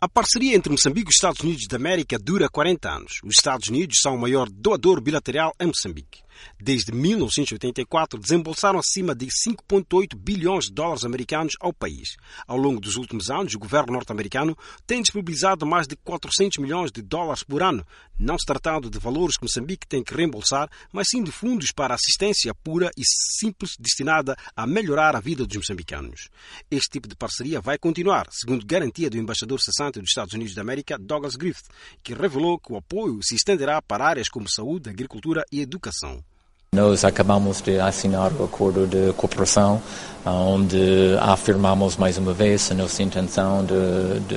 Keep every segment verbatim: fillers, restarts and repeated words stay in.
A parceria entre Moçambique e os Estados Unidos da América dura quarenta anos. Os Estados Unidos são o maior doador bilateral em Moçambique. Desde mil novecentos e oitenta e quatro, desembolsaram acima de cinco vírgula oito bilhões de dólares americanos ao país. Ao longo dos últimos anos, o governo norte-americano tem disponibilizado mais de quatrocentos milhões de dólares por ano, não se tratando de valores que Moçambique tem que reembolsar, mas sim de fundos para assistência pura e simples destinada a melhorar a vida dos moçambicanos. Este tipo de parceria vai continuar, segundo garantia do embaixador cessante dos Estados Unidos da América, Douglas Griffith, que revelou que o apoio se estenderá para áreas como saúde, agricultura e educação. Nós acabamos de assinar o acordo de cooperação, onde afirmamos mais uma vez a nossa intenção de, de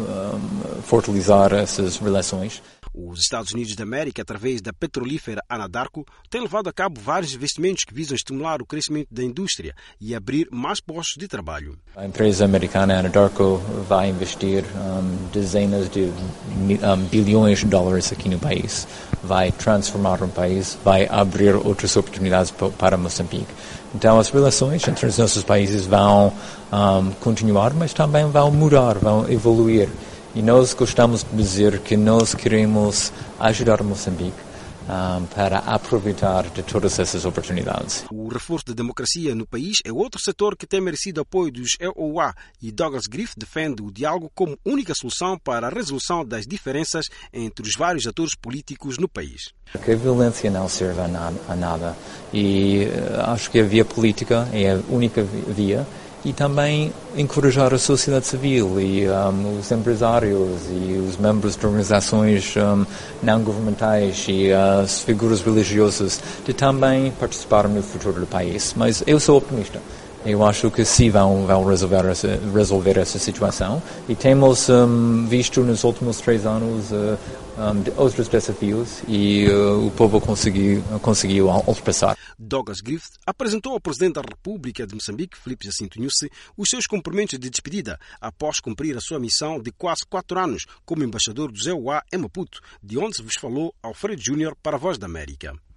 um, fortalecer essas relações. Os Estados Unidos da América, através da petrolífera Anadarko, têm levado a cabo vários investimentos que visam estimular o crescimento da indústria e abrir mais postos de trabalho. A empresa americana Anadarko vai investir um, dezenas de um, bilhões de dólares aqui no país, vai transformar o país, vai abrir outras oportunidades para Moçambique. Então as relações entre os nossos países vão um, continuar, mas também vão mudar, vão evoluir. E nós gostamos de dizer que nós queremos ajudar Moçambique um, para aproveitar de todas essas oportunidades. O reforço da democracia no país é outro setor que tem merecido apoio dos E O A e Douglas Griffith defende o diálogo como única solução para a resolução das diferenças entre os vários atores políticos no país. Que a violência não serve a nada, a nada e uh, acho que a via política é a única via. E também encorajar a sociedade civil e um, os empresários e os membros de organizações um, não governamentais e as figuras religiosas de também participar no futuro do país. Mas eu sou optimista. Eu acho que sim vão, vão resolver, essa, resolver essa situação e temos um, visto nos últimos três anos uh, um, de outros desafios e uh, o povo conseguiu, conseguiu ultrapassar. Douglas Griffith apresentou ao Presidente da República de Moçambique, Filipe Jacinto Nyusi, os seus cumprimentos de despedida após cumprir a sua missão de quase quatro anos como embaixador do E U A em Maputo, de onde se vos falou Alfredo Júnior para a Voz da América.